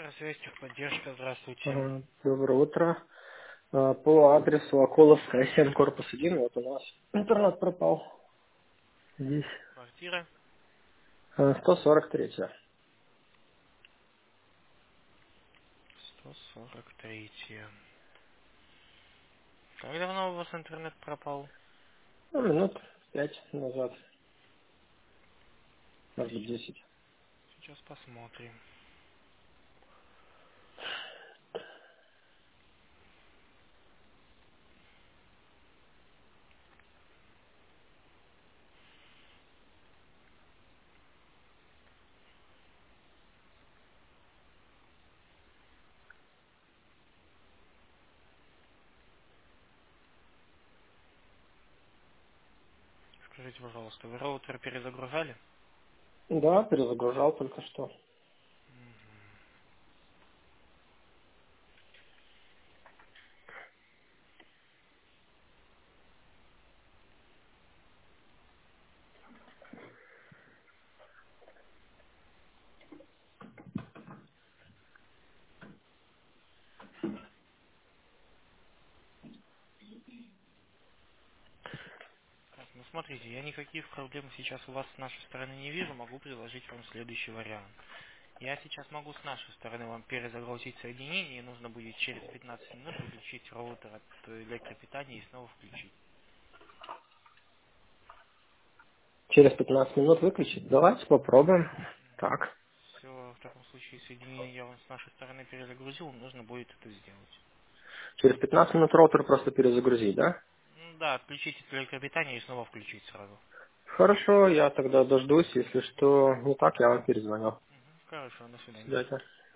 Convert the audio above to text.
Связь, техподдержка, здравствуйте. Доброе утро. По адресу Околовская, 7, корпус 1, вот у нас интернет пропал. Здесь Квартира 143. 143. Как давно у вас интернет пропал? Ну, минут 5 назад, может быть 10. Сейчас посмотрим. Скажите, пожалуйста, вы роутер перезагружали? Да, перезагружал только что. Так, ну смотрите, я никаких проблем сейчас у вас с нашей стороны не вижу, могу предложить вам следующий вариант. Я сейчас могу с нашей стороны вам перезагрузить соединение, и нужно будет через 15 минут выключить роутер от электропитания и снова включить. Через 15 минут выключить. Давайте попробуем. Так. Все, в таком случае соединение я вам с нашей стороны перезагрузил, нужно будет это сделать. Через 15 минут роутер просто перезагрузить, да? Да, отключить от электропитания и снова включить сразу. Хорошо, я тогда дождусь. Если что не так, я вам перезвоню. Хорошо, до До свидания. свидания.